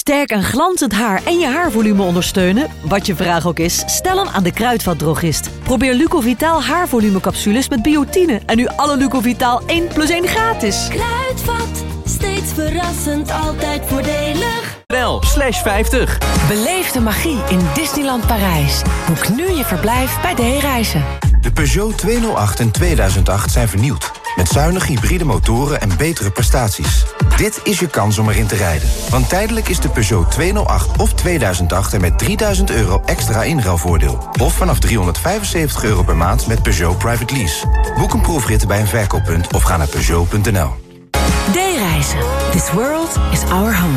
Sterk en glanzend haar en je haarvolume ondersteunen? Wat je vraag ook is, stel hem aan de Kruidvatdrogist. Probeer Lucovitaal haarvolumecapsules met biotine en nu alle Lucovitaal 1 + 1 gratis. Kruidvat, steeds verrassend, altijd voordelig. /50. Beleef de magie in Disneyland Parijs. Boek nu je verblijf bij D-Reizen. De Peugeot 208 en 2008 zijn vernieuwd. Met zuinige hybride motoren en betere prestaties. Dit is je kans om erin te rijden. Want tijdelijk is de Peugeot 208 of 2008 er met €3000 extra inruilvoordeel. Of vanaf €375 per maand met Peugeot Private Lease. Boek een proefrit bij een verkooppunt of ga naar Peugeot.nl. D-Reizen. This world is our home.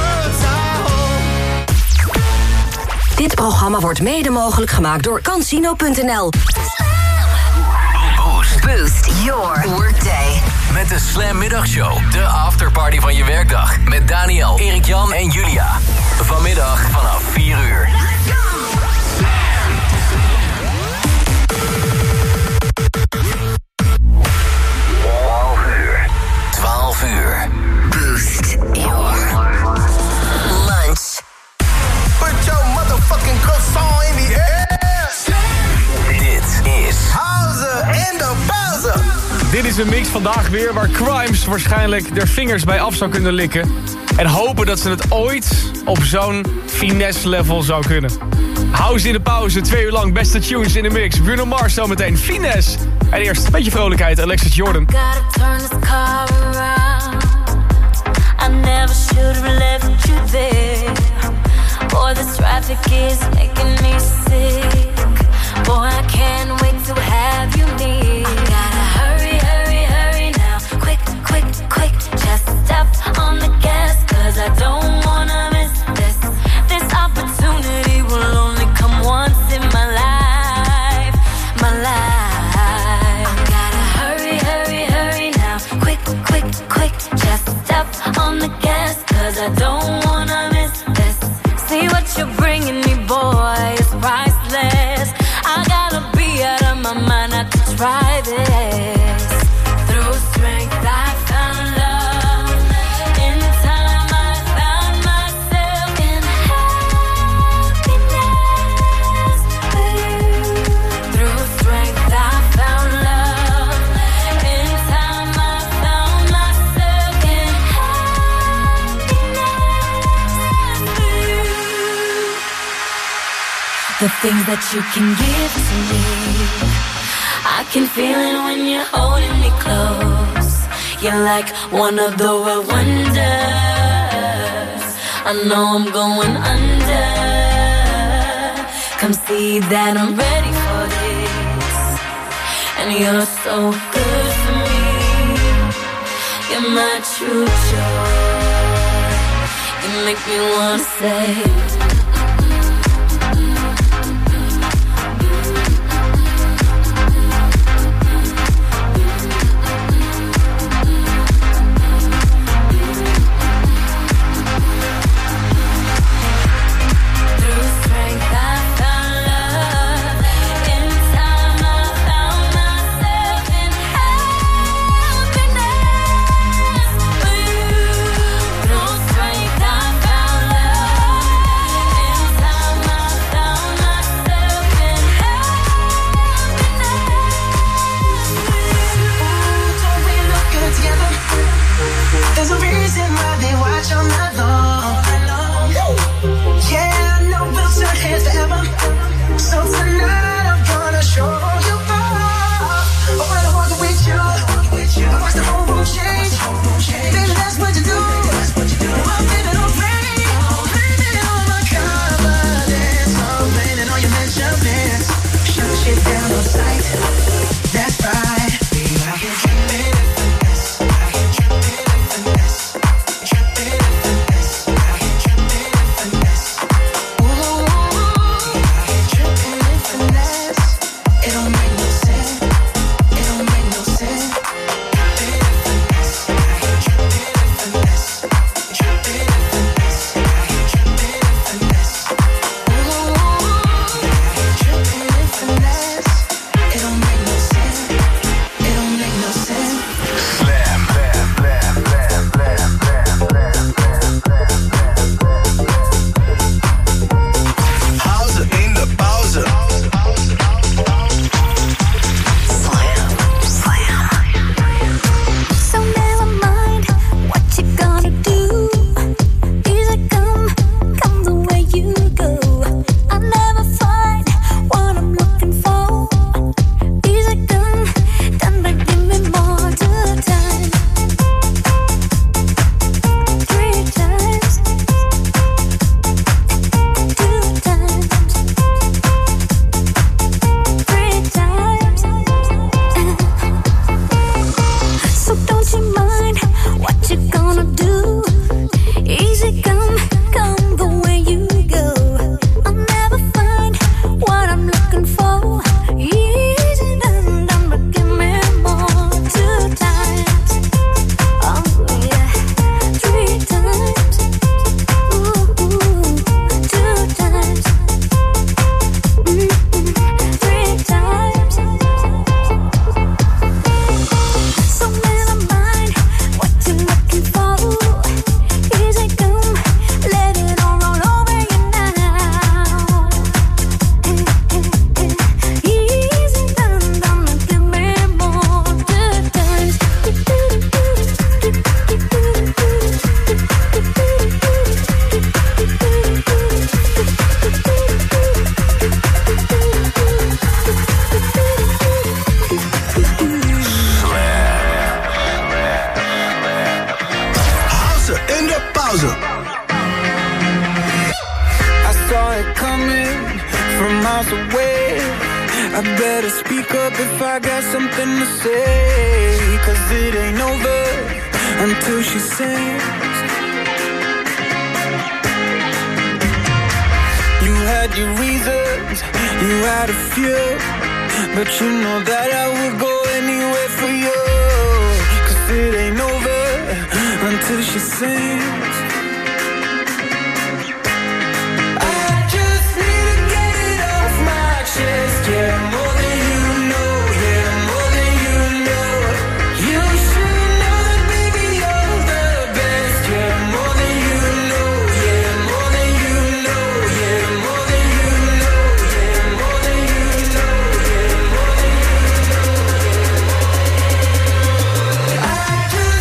Dit programma wordt mede mogelijk gemaakt door Cansino.nl. Boost your workday. Met de Slam Middagshow. De afterparty van je werkdag. Met Daniel, Erik-Jan en Julia. Vanmiddag vanaf 4 uur. 12 uur. Boost your lunch. Put your motherfucking croissant in the air. Dit is Howzer en de Bowser. Dit is een mix vandaag weer waar Crimes waarschijnlijk er vingers bij af zou kunnen likken. En hopen dat ze het ooit op zo'n finesse level zou kunnen. House in de pauze, 2 uur lang beste tunes in de mix. Bruno Mars zometeen, finesse. En eerst een beetje vrolijkheid, Alexis Jordan. Gotta turn this car around. I never should have left you there. Boy, this traffic is making me sick. Boy, I can't wait to have you near. Gotta hurry, hurry, hurry now. Quick, quick, quick. Just step on the gas, 'cause I don't wanna miss this. This opportunity will only come once in my life. My life. Gotta hurry, hurry, hurry now. Quick, quick, quick. Just step on the gas, 'cause I don't wanna miss this. See what you're bringing me, boy, is priceless. I gotta be out of my mind not to try this. Through strength I found love. In time I found myself in happiness with you. Through strength I found love. In time I found myself in happiness with you. The things that you can give to me, I can feel it when you're holding me close. You're like one of the world wonders. I know I'm going under. Come see that I'm ready for this. And you're so good for me. You're my true joy. You make me wanna say, coming from miles away. I better speak up if I got something to say. 'Cause it ain't over until she sings. You had your reasons, you had a few, but you know that I would go anywhere for you. 'Cause it ain't over until she sings. I just need to get it off my chest, yeah, more than you know, yeah, more than you know. You should know that, baby, you're the best, yeah, more than you know, yeah, more than you know, yeah, more than you know, yeah, more than you know, yeah, more than you know, yeah. I just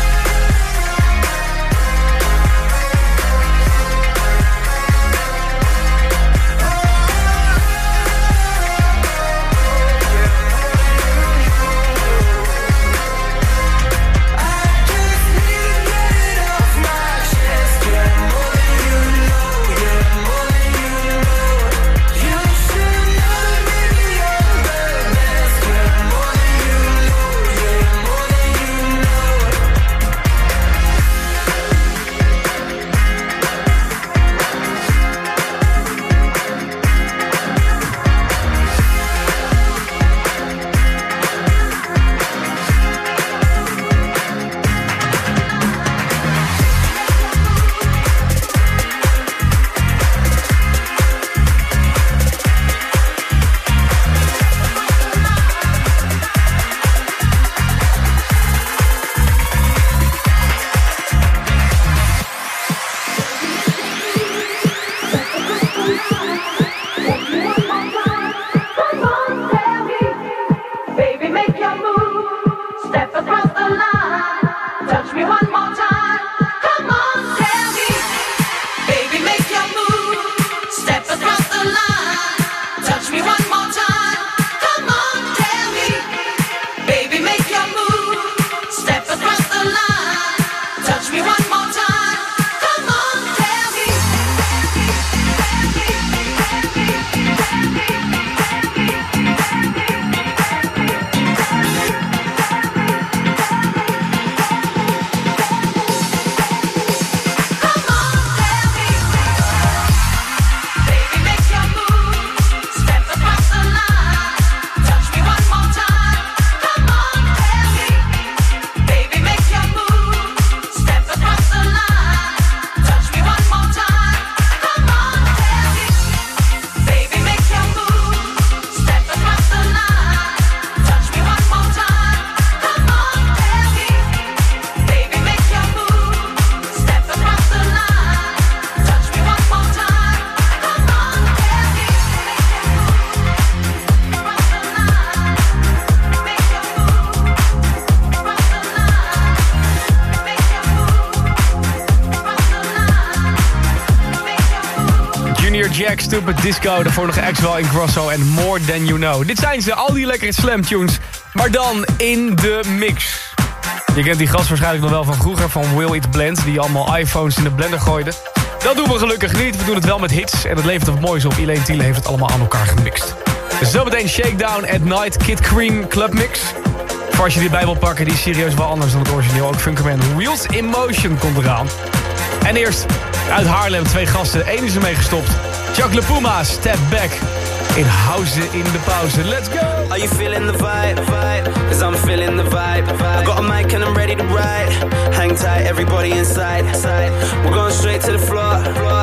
Jack, Stupid Disco, daarvoor nog Axwell in Grosso en More Than You Know. Dit zijn ze, al die lekkere slam tunes, maar dan in de mix. Je kent die gast waarschijnlijk nog wel van vroeger, van Will It Blend, die allemaal iPhones in de blender gooide. Dat doen we gelukkig niet, we doen het wel met hits en dat levert het moois op. Elaine Thiele heeft het allemaal aan elkaar gemixt. Dus zometeen Shakedown at Night, Kid Cream Club Mix. Voor als je die bij wil pakken, die is serieus wel anders dan het origineel. Ook Funkerman Wheels in Motion komt eraan. En eerst uit Haarlem, twee gasten, één is ermee gestopt. Chuck LePuma, Step Back in House in de pauze. Let's go! Are you feeling the vibe? Cause I'm feeling the vibe. I got a mic and I'm ready to ride. Hang tight, everybody inside. We're going straight to the floor.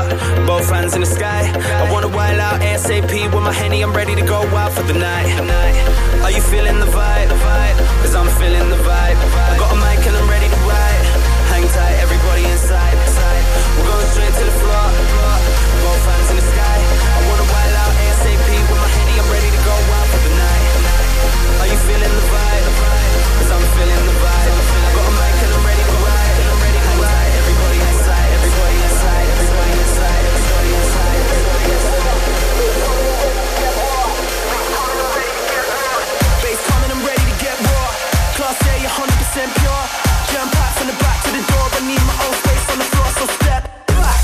Both hands in the sky. I wanna wild out ASAP with my Henny. I'm ready to go wild for the night. Are you feeling the vibe? Cause I'm feeling the vibe. I got a mic and I'm ready to ride. Hang tight, everybody inside. We're going straight to the floor. Both hands in the sky. I wanna wild out ASAP with my Henny. I'm ready to go wild for the night. Are you feeling the vibe? Cause I'm feeling the vibe. I got a mic and I'm ready to ride. Hang tight, everybody inside. Everybody inside. Everybody inside. Everybody inside. Everybody inside. Bass coming, I'm ready to get raw. Class A, 100% pure. Jump out from the back to the door. I need my own space on the floor, so step back.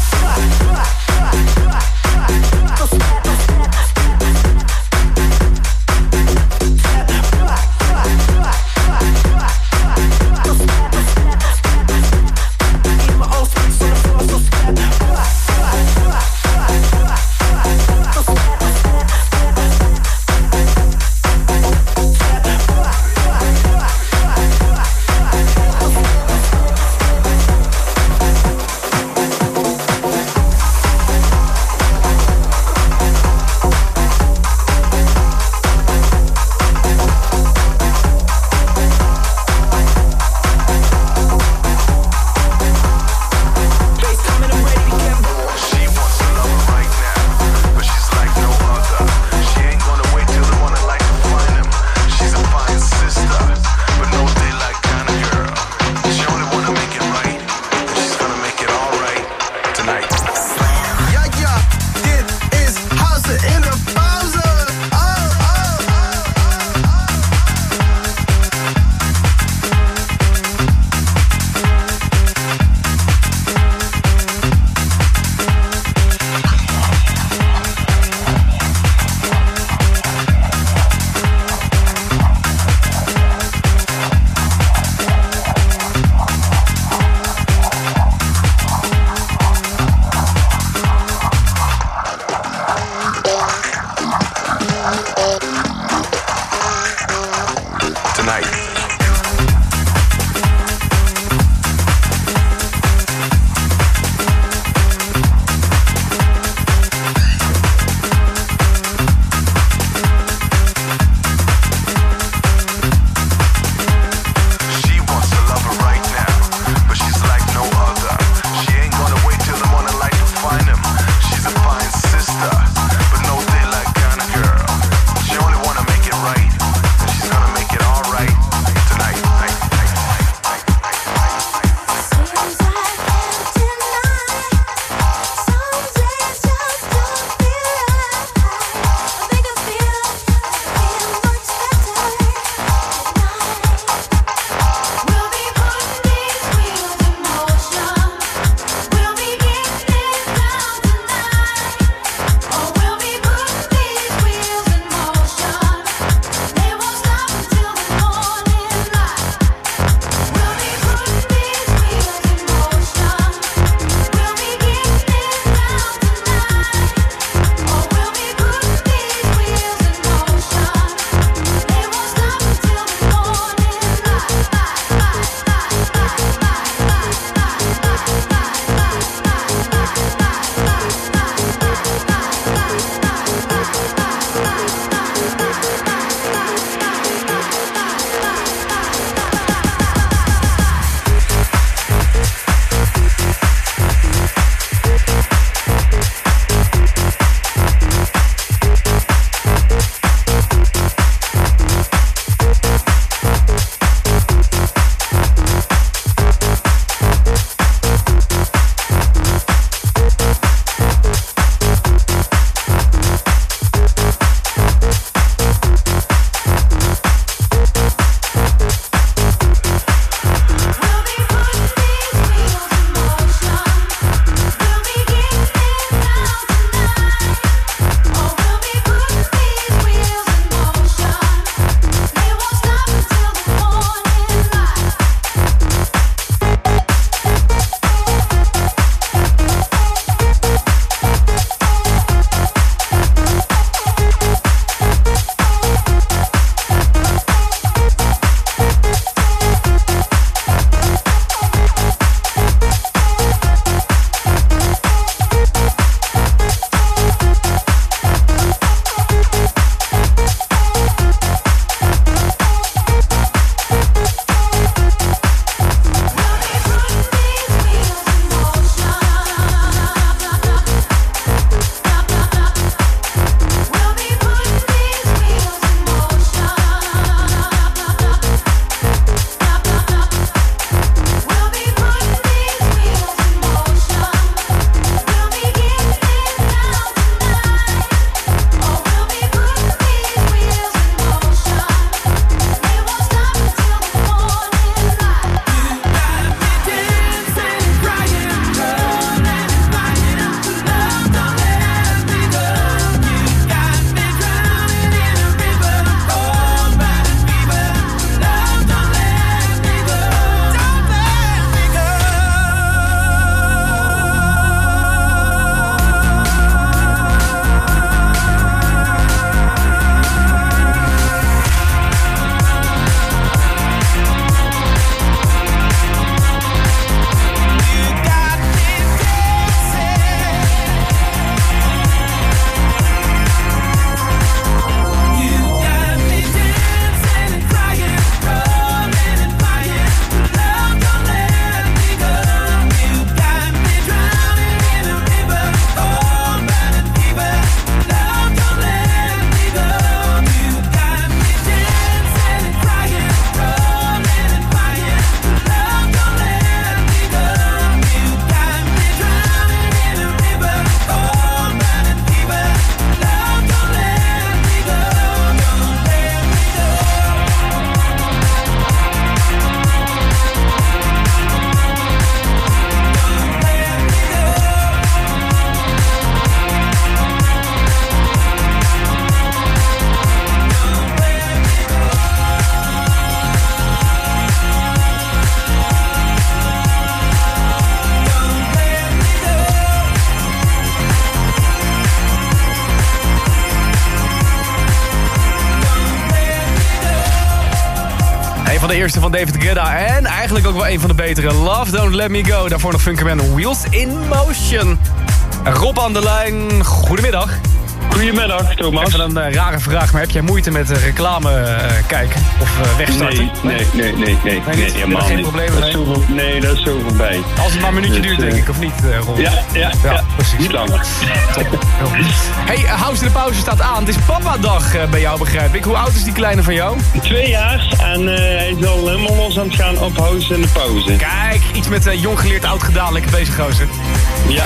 van de eerste van David Guetta. En eigenlijk ook wel een van de betere. Love Don't Let Me Go. Daarvoor nog Funkerman, Wheels in Motion. Rob aan de lijn, goedemiddag. Goedemiddag, Thomas. Even een rare vraag, maar heb jij moeite met reclame kijken of wegstarten? Nee, helemaal geen niet. probleem mee? Dat is zo voorbij. Als het maar een minuutje duurt, denk ik, of niet, Rob? Ja, precies. Niet lang. Hey, House in de Pauze staat aan. Het is papadag bij jou, begrijp ik. Hoe oud is die kleine van jou? 2 jaar en hij is al helemaal los aan het gaan op House in de Pauze. Kijk, iets met jong geleerd, oud gedaan. Lekker bezig, gozer. Ja.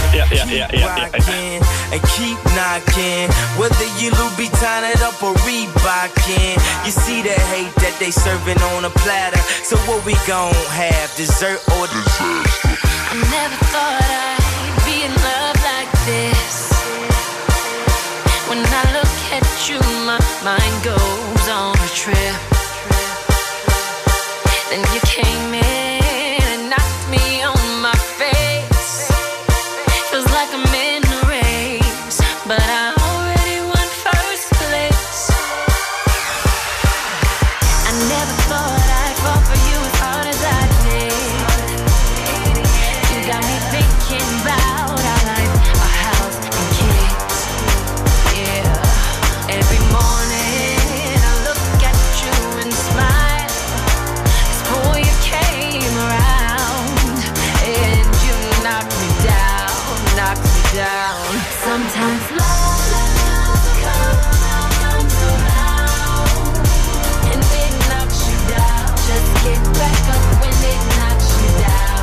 And keep knocking. Whether you Louboutin it up or Reebokin, you see the hate that they serving on a platter. So what we gon' have, dessert or disaster? I never thought I'd be in love like this. When I look at you, my mind goes on a trip. Then you came in and knocked me on my face. Feels like I'm in a race, but I already won first place. I never thought I'd fall for you as hard as I did. You got me thinking about our life, our house and kids. Yeah, every morning I look at you and smile. 'Cause boy, you came around and you knocked me down. Sometimes love comes around and it knocks you down. Just get back up when it knocks you down.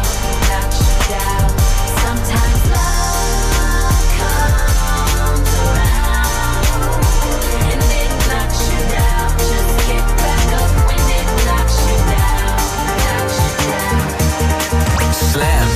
Sometimes love comes around and it knocks you down. Just get back up when it knocks you down. Slam.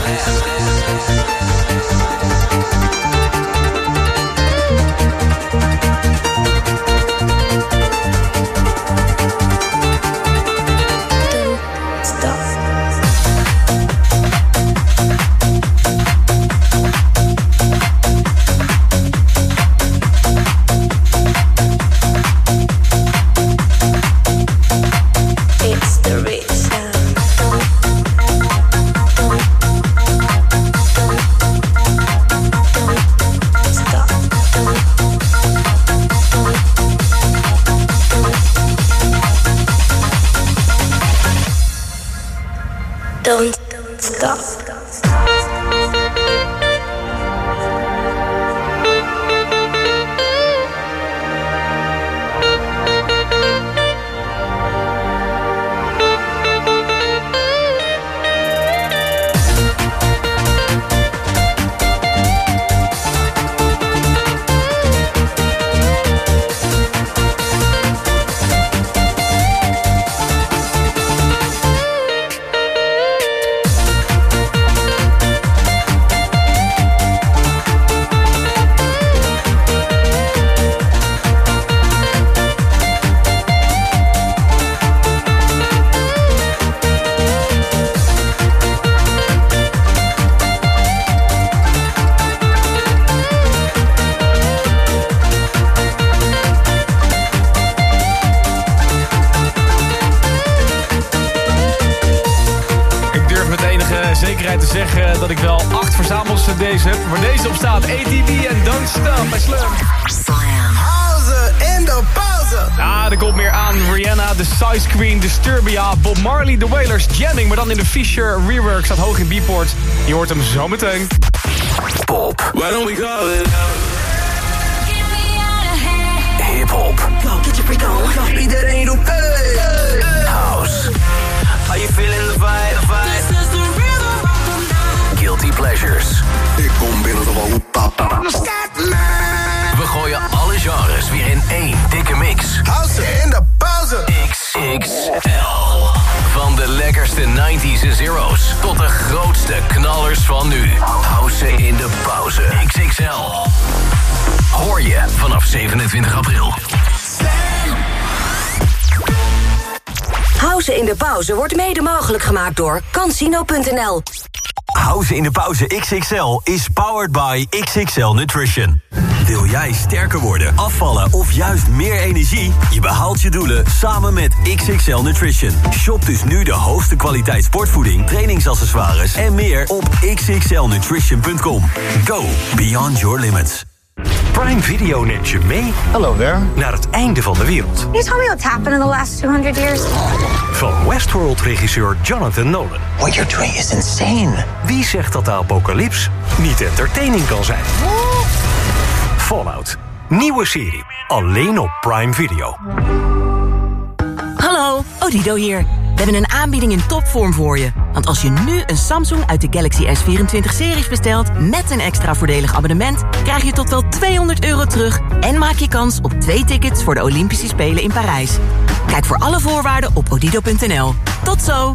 It's the rich sound. Stop. Don't stop. Zekerheid te zeggen dat ik wel 8 verzamels-cd's heb. Waar deze op staat, ATV en Don't Stop bij Slam. House in the pauze. Er komt meer aan. Rihanna, The Size Queen, Disturbia, Bob Marley, The Wailers, Jamming. Maar dan in de Fisher Rework, staat hoog in Beatport. Je hoort hem zo meteen. Pop. Why don't we call it? Hip-hop. Get your freak on. Iedereen roept hey. House. How you feeling the vibe? Guilty pleasures. Ik kom binnen de wal. We gooien alle genres weer in één dikke mix. House in the pauze. XXL. Van de lekkerste 90s en zero's tot de grootste knallers van nu. House in de pauze. XXL. Hoor je vanaf 27 april. House in de Pauze wordt mede mogelijk gemaakt door Cansino.nl. House in de Pauze XXL is powered by XXL Nutrition. Wil jij sterker worden, afvallen of juist meer energie? Je behaalt je doelen samen met XXL Nutrition. Shop dus nu de hoogste kwaliteit sportvoeding, trainingsaccessoires en meer op xxlnutrition.com. Go beyond your limits. Prime Video neemt je mee naar het einde van de wereld. Can you tell me what's happened in the last 200 years? Van Westworld-regisseur Jonathan Nolan. What you're doing is insane. Wie zegt dat de apocalyps niet entertaining kan zijn? Fallout. Nieuwe serie. Alleen op Prime Video. Hallo, Odido hier. We hebben een aanbieding in topvorm voor je. Want als je nu een Samsung uit de Galaxy S24-series bestelt... met een extra voordelig abonnement... krijg je tot wel €200 terug... en maak je kans op 2 tickets voor de Olympische Spelen in Parijs. Kijk voor alle voorwaarden op odido.nl. Tot zo!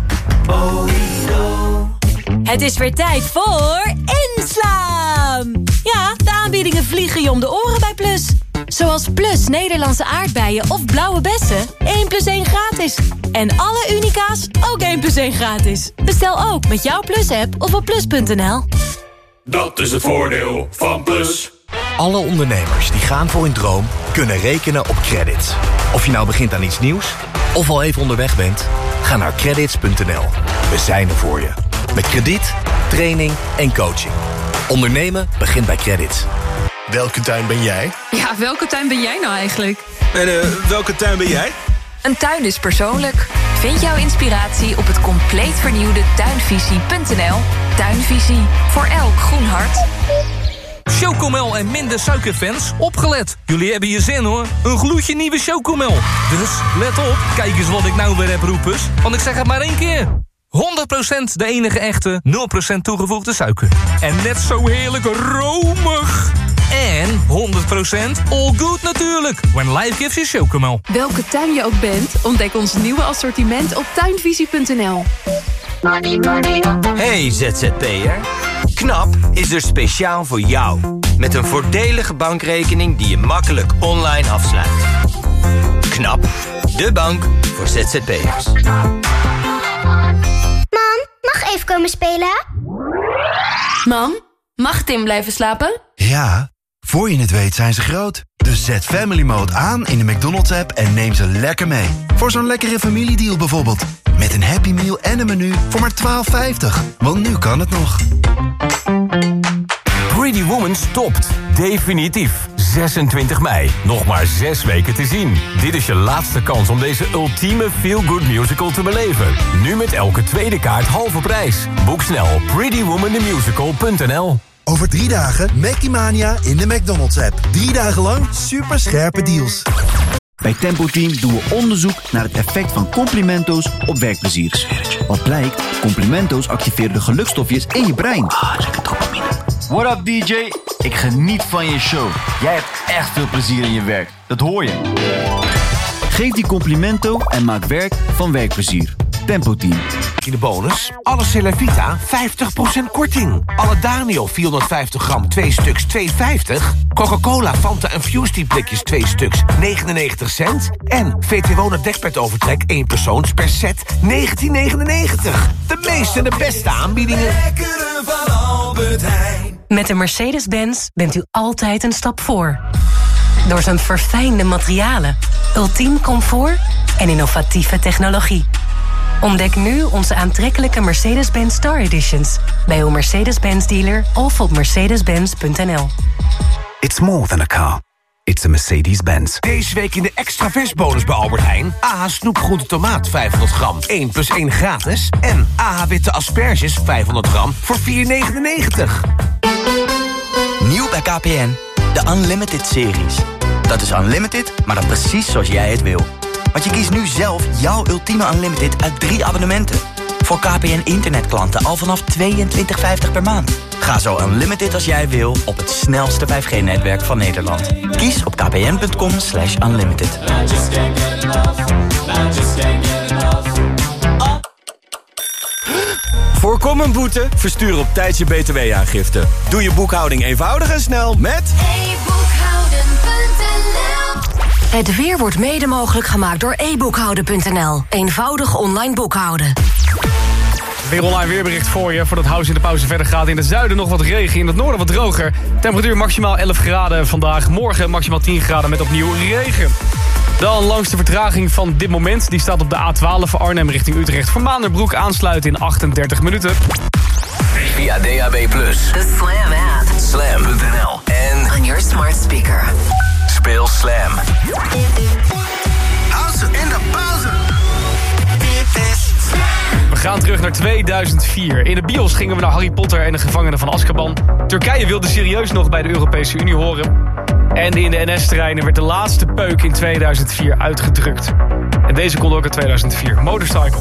Het is weer tijd voor inslaan! Ja, de aanbiedingen vliegen je om de oren bij Plus. Zoals Plus Nederlandse aardbeien of blauwe bessen. 1 + 1 gratis. En alle Unica's ook 1 + 1 gratis. Bestel ook met jouw Plus-app of op plus.nl. Dat is het voordeel van Plus. Alle ondernemers die gaan voor hun droom kunnen rekenen op credits. Of je nou begint aan iets nieuws of al even onderweg bent, ga naar credits.nl. We zijn er voor je. Met krediet, training en coaching. Ondernemen begint bij Credits. Welke tuin ben jij? Ja, welke tuin ben jij nou eigenlijk? En welke tuin ben jij? Een tuin is persoonlijk. Vind jouw inspiratie op het compleet vernieuwde tuinvisie.nl. Tuinvisie, voor elk groen hart. Chocomel en minder suikerfans, opgelet. Jullie hebben je zin hoor. Een gloedje nieuwe Chocomel. Dus let op, kijk eens wat ik nou weer heb roepers. Want ik zeg het maar 1 keer. 100% de enige echte, 0% toegevoegde suiker. En net zo heerlijk romig. En 100% all good natuurlijk. When life gives you Chocomel. Welke tuin je ook bent, ontdek ons nieuwe assortiment op tuinvisie.nl. Hey ZZP'er. KNAP is er speciaal voor jou. Met een voordelige bankrekening die je makkelijk online afsluit. KNAP, de bank voor ZZP'ers. Mam, mag even komen spelen? Mam, mag Tim blijven slapen? Ja, voor je het weet zijn ze groot. Dus zet Family Mode aan in de McDonald's-app en neem ze lekker mee. Voor zo'n lekkere familiedeal bijvoorbeeld. Met een Happy Meal en een menu voor maar $12,50. Want nu kan het nog. Pretty Woman stopt. Definitief. 26 mei. Nog maar 6 weken te zien. Dit is je laatste kans om deze ultieme feel-good musical te beleven. Nu met elke tweede kaart halve prijs. Boek snel op prettywomanthemusical.nl. Over 3 dagen Mackie Mania in de McDonald's-app. 3 dagen lang super scherpe deals. Bij Tempo Team doen we onderzoek naar het effect van complimento's op werkplezier. Wat blijkt? Complimento's activeren de gelukstofjes in je brein. What up DJ? Ik geniet van je show. Jij hebt echt veel plezier in je werk. Dat hoor je. Geef die complimento en maak werk van werkplezier. Tempo Team. In de bonus, alle Celavita 50% korting. Alle Daniel 450 gram 2 stuks 2,50. Coca-Cola, Fanta en Fusty blikjes 2 stuks 99 cent. En VT Wonen dekbedovertrek 1 persoons per set 19,99. De meeste en de beste aanbiedingen. Lekkere van Albert Heijn. Met de Mercedes-Benz bent u altijd een stap voor. Door zijn verfijnde materialen, ultiem comfort en innovatieve technologie. Ontdek nu onze aantrekkelijke Mercedes-Benz Star Editions bij uw Mercedes-Benz dealer of op mercedes-benz.nl. It's more than a car. It's a Mercedes-Benz. Deze week in de extra vers bonus bij Albert Heijn. AH snoepgroente tomaat 500 gram, 1 + 1 gratis. En AH witte asperges 500 gram voor $4,99. Nieuw bij KPN, de Unlimited-series. Dat is unlimited, maar dan precies zoals jij het wil. Want je kiest nu zelf jouw ultieme unlimited uit 3 abonnementen. Voor KPN internetklanten al vanaf $22,50 per maand. Ga zo unlimited als jij wil op het snelste 5G-netwerk van Nederland. Kies op kpn.com/unlimited. Voorkom een boete? Verstuur op tijd je btw-aangifte. Doe je boekhouding eenvoudig en snel met... Het weer wordt mede mogelijk gemaakt door eboekhouden.nl. Eenvoudig online boekhouden. Weer online weerbericht voor je, voordat House in de pauze verder gaat. In het zuiden nog wat regen, in het noorden wat droger. Temperatuur maximaal 11 graden vandaag. Morgen maximaal 10 graden met opnieuw regen. Dan langs de vertraging van dit moment. Die staat op de A12 van Arnhem richting Utrecht. Voor Maanderbroek aansluiten in 38 minuten. Via DAB+. The Slam app. Slam.nl. En On your smart speaker. speel Slam. House in de pauze. We gaan terug naar 2004. In de bios gingen we naar Harry Potter en de gevangenen van Azkaban. Turkije wilde serieus nog bij de Europese Unie horen. En in de NS-terreinen werd de laatste peuk in 2004 uitgedrukt. En deze kon ook in 2004. Motorcycle.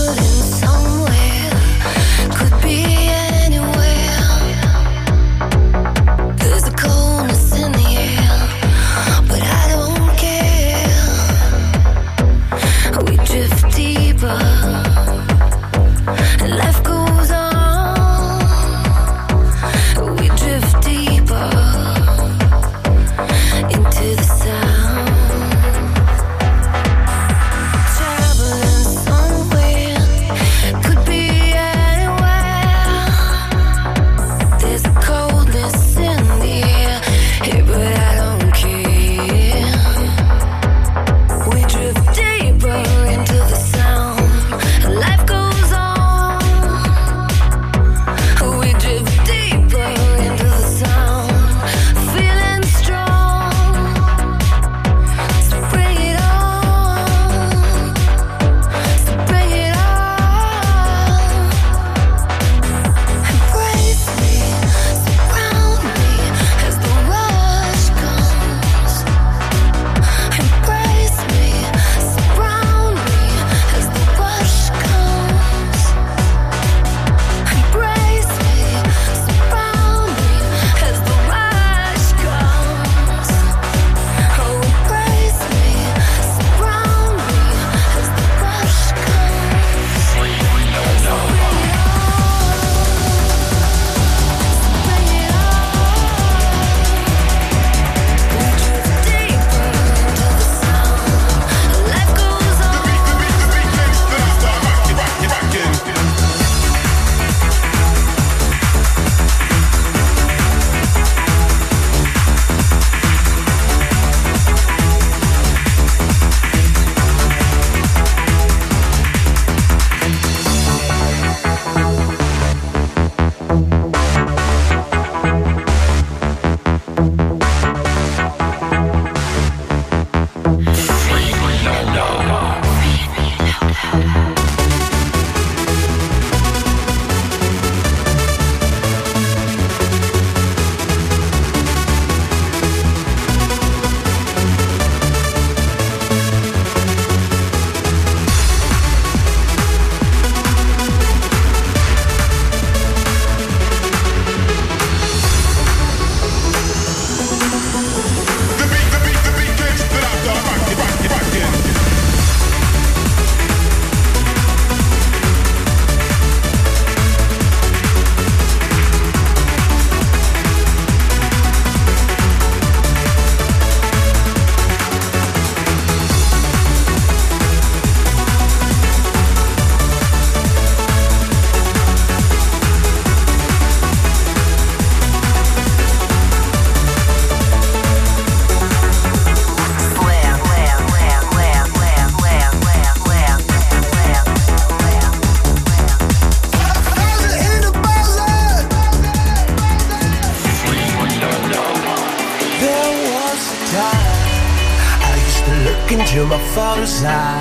into my father's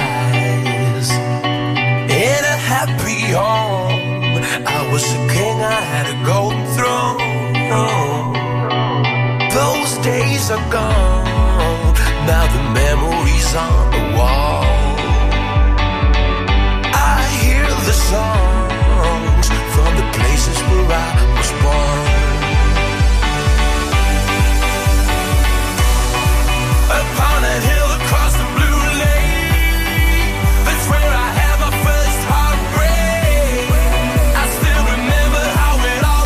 eyes. In a happy home, I was a king, I had a golden throne. Those days are gone, now the memories on the wall. I hear the songs from the places where I was born. Upon a hill across the blue lake, that's where I had my first heartbreak. I still remember how it all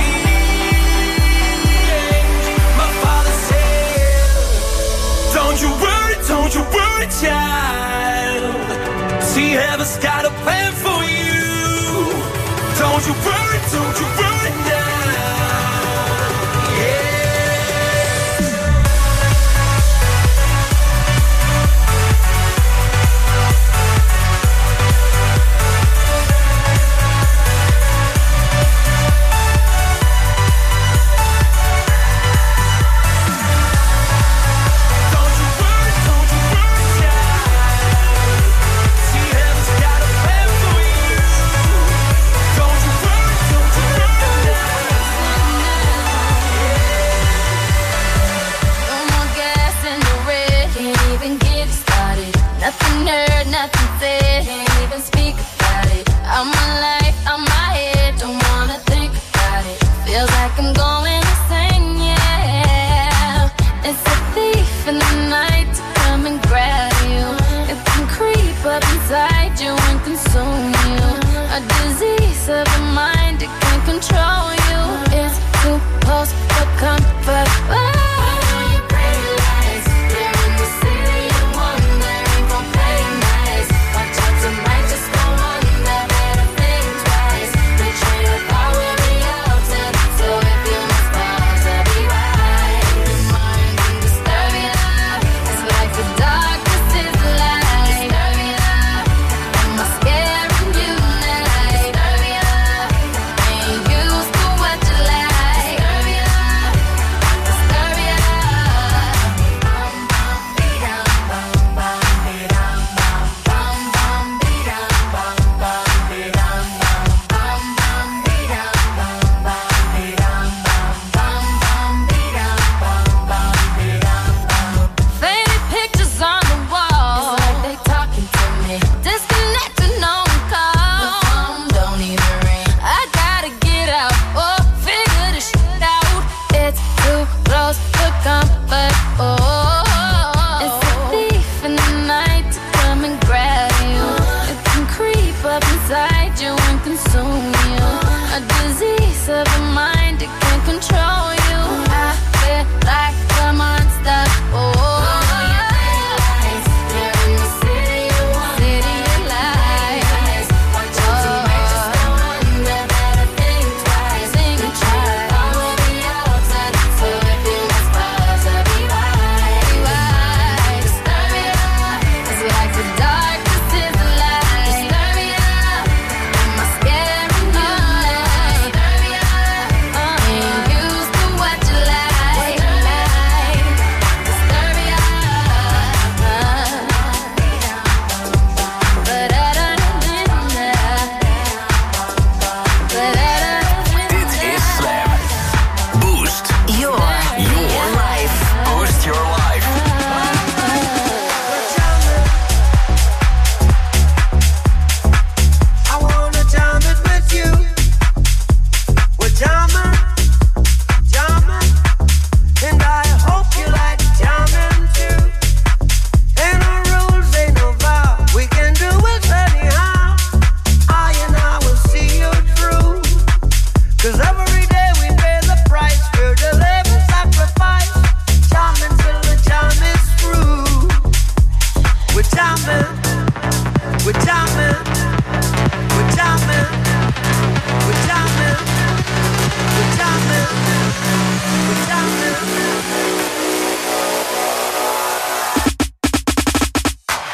changed. My father said, don't you worry, child. See, heaven's got a plan for you.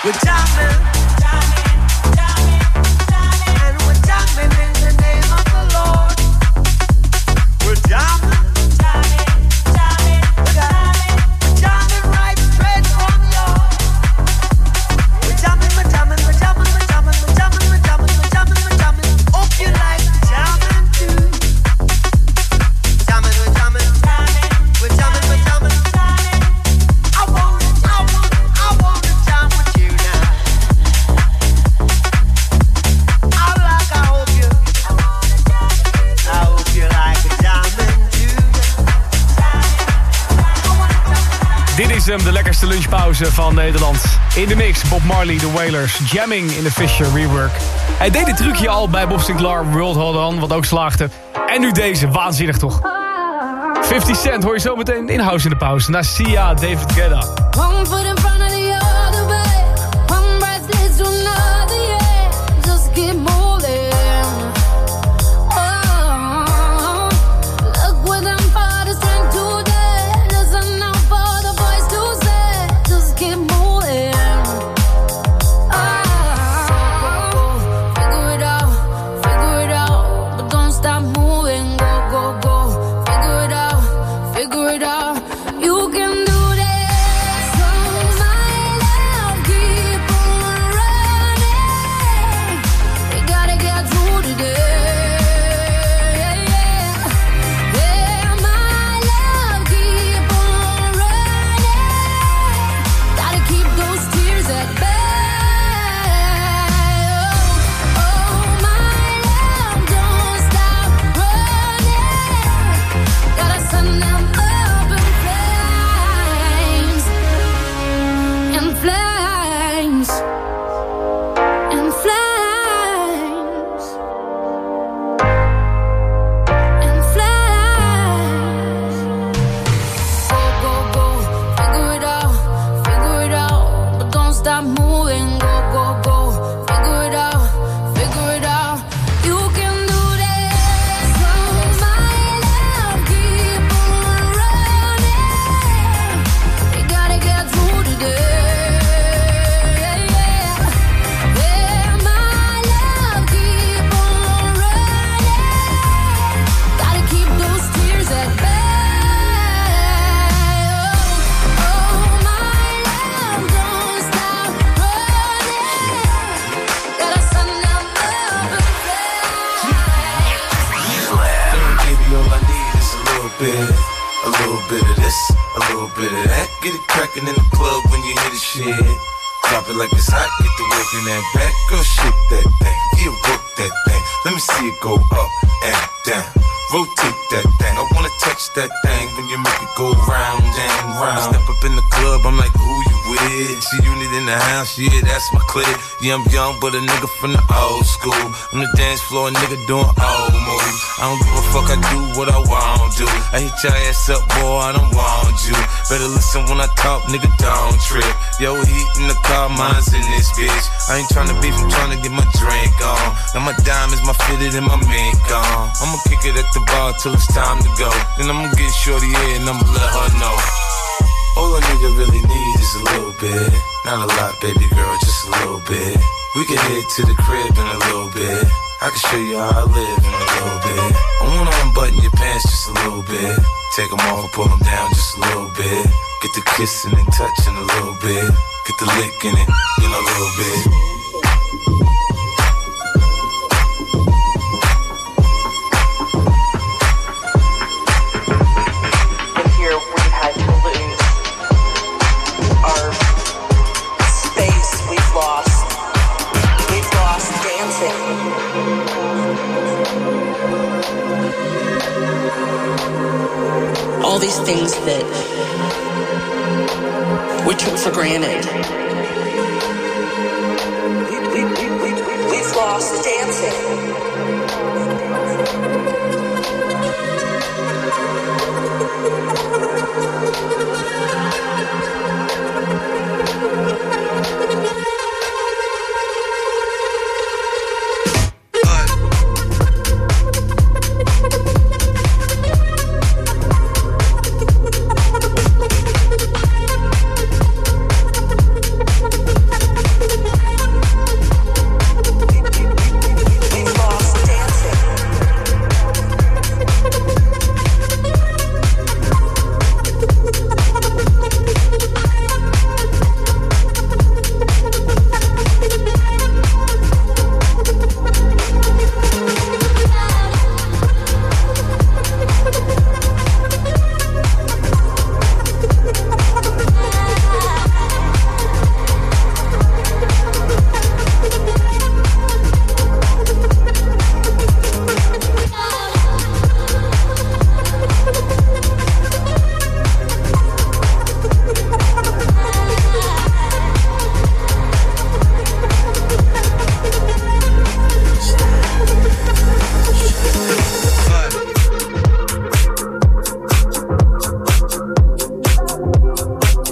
We're jamming, and we're jamming in the name of the Lord. We're jamming. De lekkerste lunchpauze van Nederland. In de mix, Bob Marley, The Wailers, jamming in de Fisher rework. Hij deed dit trucje al bij Bob Sinclair, World Hold On, wat ook slaagde. En nu deze, waanzinnig toch? 50 Cent hoor je zo meteen in House in de Pauze. Na Sia, David Guetta. One foot in front of the other way. One breath leads to another, yeah. Just keep moving. Oh, look what I'm for the strength today. Listen now for the voice to say. Just keep moving. Oh, figure it out, but don't stop moving. Go, go, go. Figure it out. You can do this. So my love, keep on running. We gotta get through today. Yeah, my love, keep on running. Gotta keep those tears at bay. Oh, my love, don't stop running. Gotta send them up in flames. In flames. In flames. In flames. Go, go, go. Figure it out, but don't stop moving. Go, go, go. Figure it out. You can do this. So my love, keep on running. We gotta get through today. Yeah, my love, keep on running. Gotta keep those tears at bay. Oh, my love, don't stop running. Gotta send them up in Baby, all I need is a little bit of this, a little bit of that. Get it crackin' in the club when you hear the shit. Drop it like it's hot, get the work in that back. Girl, shake that thing, yeah, work that thing. Let me see it go up and down. Rotate that thing, I wanna touch that thing when you make it go round and round. Step up in the club, I'm like, who you with? See unit in the house, yeah, that's my clique. Yeah, I'm young, but a nigga from the old school. On the dance floor, a nigga doing old moves. I don't give a fuck, I do what I want to. I hit your ass up, boy, I don't want you. Better listen when I talk, nigga, don't trip. Yo, heat in the car, mine's in this bitch. I ain't tryna beef, I'm tryna get my drink on. Now my diamonds, my fitted, and my mink on. I'ma kick it at the bar till it's time to go. Then I'ma get shorty here and I'ma let her know. All a nigga really need is a little bit. Not a lot, baby girl, just a little bit. We can head to the crib in a little bit. I can show you how I live in a little bit. I wanna unbutton your pants just a little bit. Take them off and pull them down just a little bit. Get the kissing and touching a little bit. Get the licking it in a little bit. All these things that we took for granted. We've lost dancing.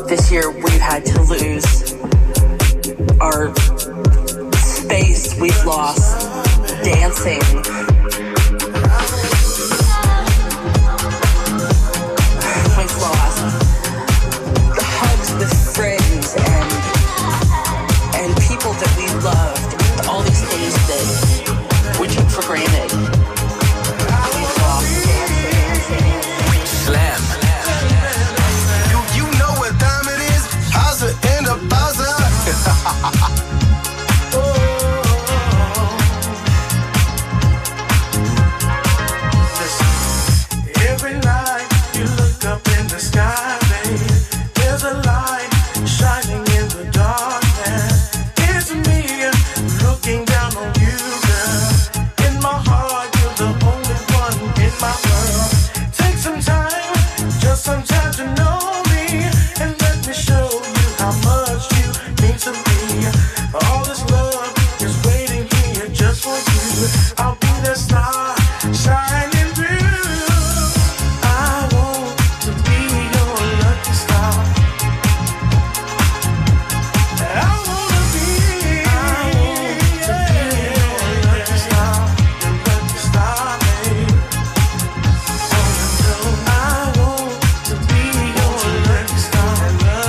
this year we've had to lose our space. We've lost dancing. We've lost the hugs with friends and people that we loved. All these things that we took for granted. We've lost dancing. Slam. You know what time it is? Pauze in de pauze. Every night you look up in the sky, babe. There's a light shining in the darkness. It's me looking down on you, girl. In my heart, you're the only one in my world. Take some time, just some time to know me, and let me show you how much you mean to me. All this love is waiting here just for you. I'll be the star shining through. I want to be your lucky star. I want to be your lucky star, babe. I want to be your lucky star,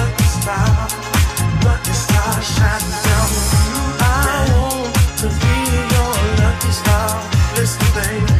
lucky star shining down on you. I want to be your lucky star. Listen, baby.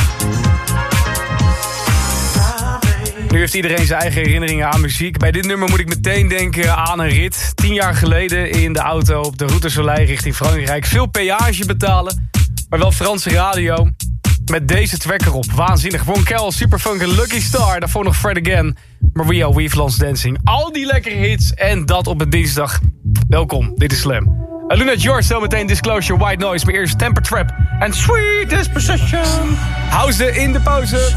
Nu heeft iedereen zijn eigen herinneringen aan muziek. Bij dit nummer moet ik meteen denken aan een rit. 10 jaar geleden in de auto op de Route Soleil richting Frankrijk. Veel peage betalen, maar wel Franse radio. Met deze track erop. Waanzinnig. Ronkel, Superfunk en Lucky Star. Daarvoor nog Fred Again. Maria, We've Lost Dancing. Al die lekkere hits en dat op een dinsdag. Welkom, dit is Slam. Luna George, zometeen Disclosure, White Noise. Maar eerst Temper Trap en Sweet Dispossession. Hou ze in de pauze.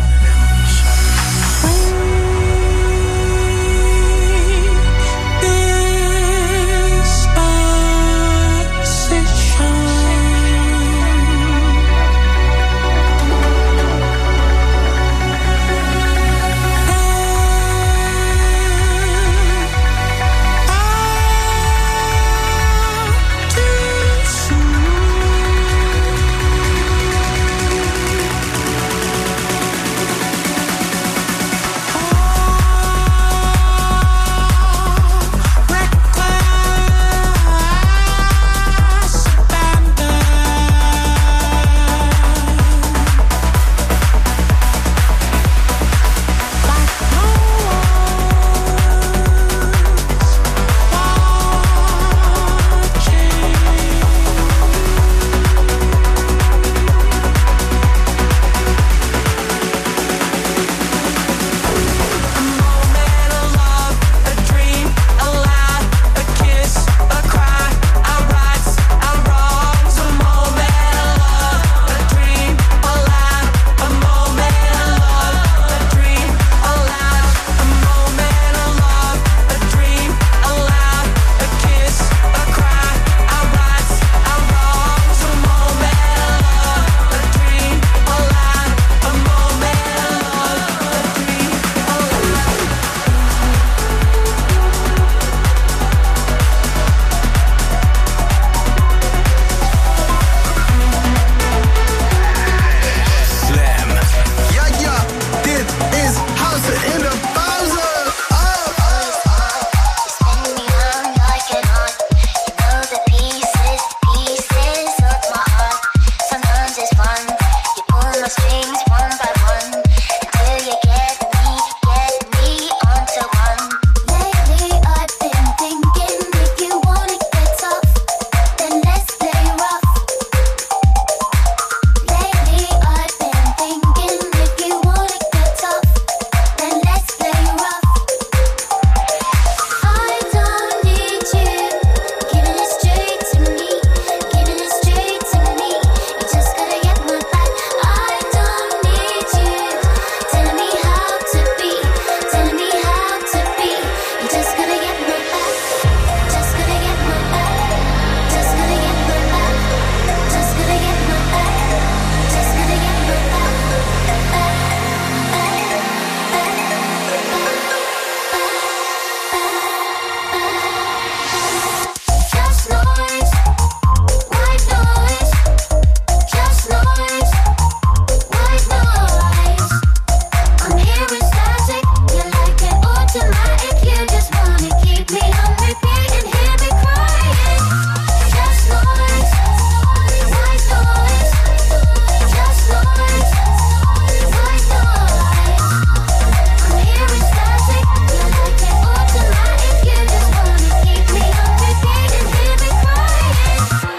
just wanna keep me on repeat and hear me crying. Just noise, white noise. Just noise, white noise. I'm hearing static, you like it automatic. You just wanna keep me on repeat and hear me crying.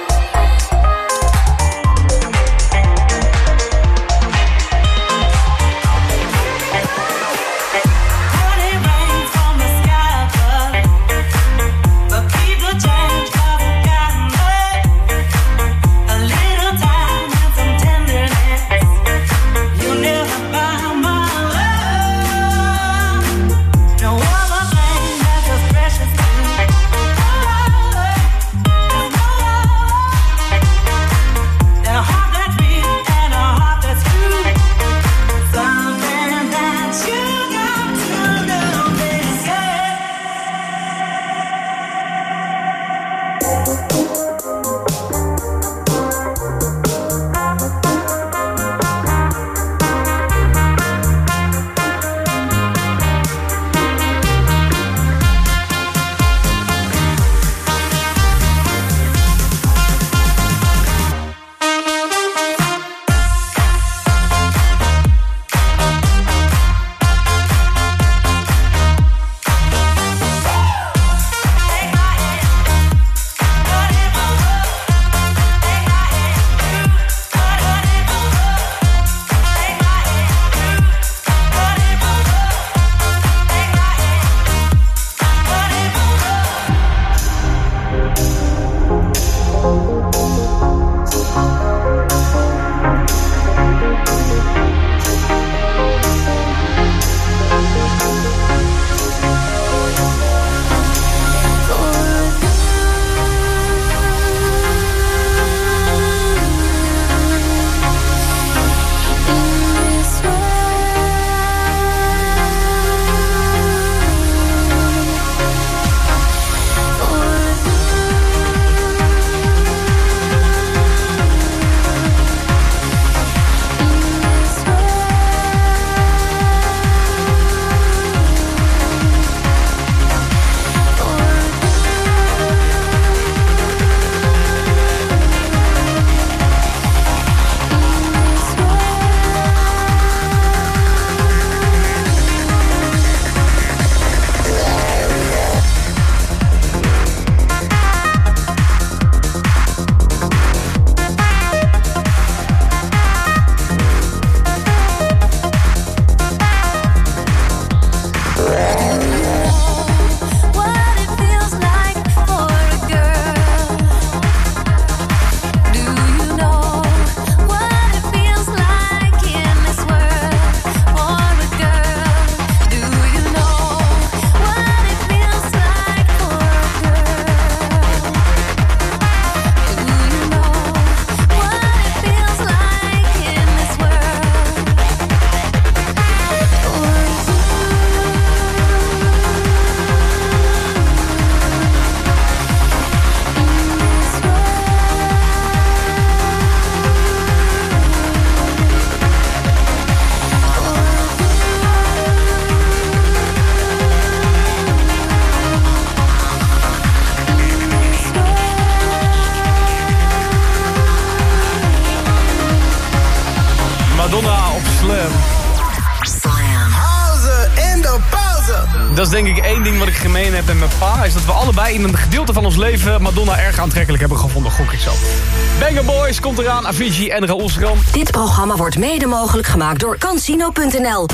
Dat is denk ik één ding wat ik gemeen heb met mijn pa. Is dat we allebei in een gedeelte van ons leven Madonna erg aantrekkelijk hebben gevonden. Gok ik zo. Banger Boys komt eraan, Avicii en Raoul Schram. Dit programma wordt mede mogelijk gemaakt door Cansino.nl.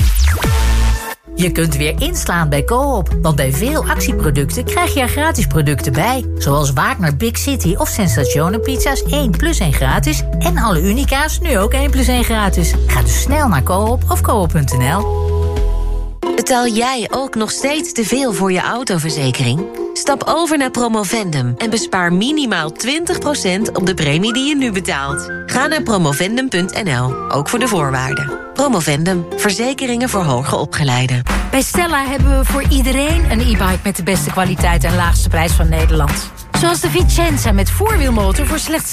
Je kunt weer inslaan bij Coop, want bij veel actieproducten krijg je er gratis producten bij. Zoals Wagner Big City of Sensazione pizza's 1 plus 1 gratis. En alle Unica's nu ook 1 plus 1 gratis. Ga dus snel naar Coop of Coop.nl. Betaal jij ook nog steeds te veel voor je autoverzekering? Stap over naar Promovendum en bespaar minimaal 20% op de premie die je nu betaalt. Ga naar promovendum.nl, ook voor de voorwaarden. Promovendum, verzekeringen voor hoger opgeleiden. Bij Stella hebben we voor iedereen een e-bike met de beste kwaliteit en laagste prijs van Nederland. Zoals de Vicenza met voorwielmotor voor slechts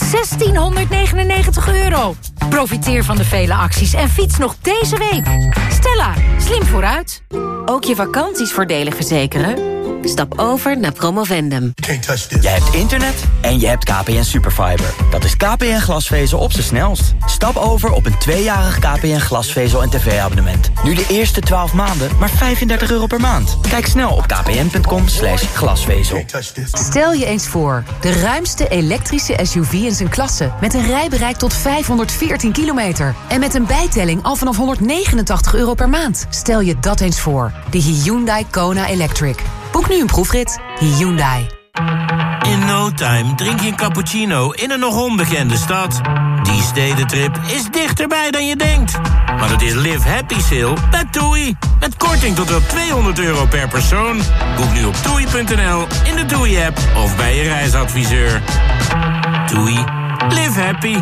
€1.699. Profiteer van de vele acties en fiets nog deze week. Stella, slim vooruit. Ook je vakanties voordelig verzekeren? Stap over naar Promovendum. Je hebt internet en je hebt KPN Superfiber. Dat is KPN glasvezel op z'n snelst. Stap over op een 2-jarig KPN glasvezel en tv-abonnement. Nu de eerste 12 maanden maar €35 per maand. Kijk snel op kpn.com/glasvezel. Stel je eens voor, de ruimste elektrische SUV in zijn klasse. Met een rijbereik tot 514 kilometer. En met een bijtelling al vanaf €189 per maand. Stel je dat eens voor. De Hyundai Kona Electric. Boek nu een proefrit. Hyundai. In no time drink je een cappuccino in een nog onbekende stad. Die stedentrip is dichterbij dan je denkt. Maar het is Live Happy Sale bij TUI. Met korting tot wel €200 per persoon. Boek nu op toei.nl, in de TUI-app of bij je reisadviseur. TUI. Live happy.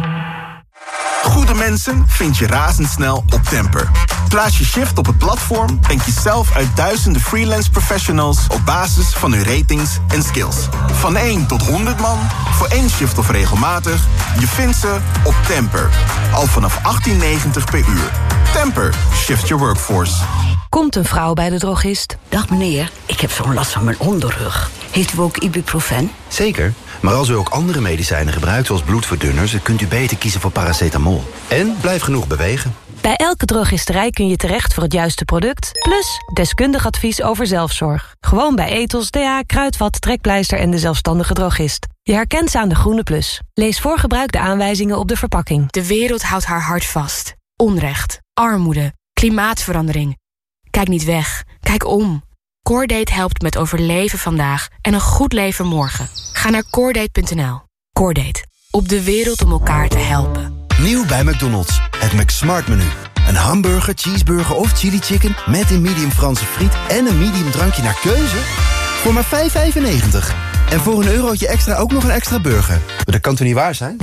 Goede mensen vind je razendsnel op Temper. Plaats je shift op het platform en kies zelf uit duizenden freelance professionals op basis van hun ratings en skills. Van 1 tot 100 man, voor 1 shift of regelmatig, je vindt ze op Temper. Al vanaf $18,90 per uur. Temper, shift your workforce. Komt een vrouw bij de drogist. Dag meneer, ik heb zo'n last van mijn onderrug. Heeft u ook ibuprofen? Zeker, maar als u ook andere medicijnen gebruikt zoals bloedverdunners, kunt u beter kiezen voor paracetamol. En blijf genoeg bewegen. Bij elke drogisterij kun je terecht voor het juiste product, plus deskundig advies over zelfzorg. Gewoon bij Ethos, DA, Kruidvat, Trekpleister en de zelfstandige drogist. Je herkent ze aan de groene plus. Lees voor gebruik de aanwijzingen op de verpakking. De wereld houdt haar hart vast. Onrecht, armoede, klimaatverandering. Kijk niet weg, kijk om. Coordate helpt met overleven vandaag en een goed leven morgen. Ga naar coordate.nl. Coordate, op de wereld om elkaar te helpen. Nieuw bij McDonald's, het McSmart menu. Een hamburger, cheeseburger of chili chicken met een medium Franse friet en een medium drankje naar keuze voor maar €5,95. En voor €1 extra ook nog een extra burger. Dat kan toch niet waar zijn?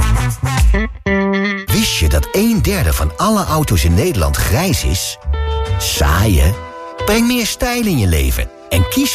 Wist je dat 1/3 van alle auto's in Nederland grijs is? Saai, hè? Breng meer stijl in je leven en kies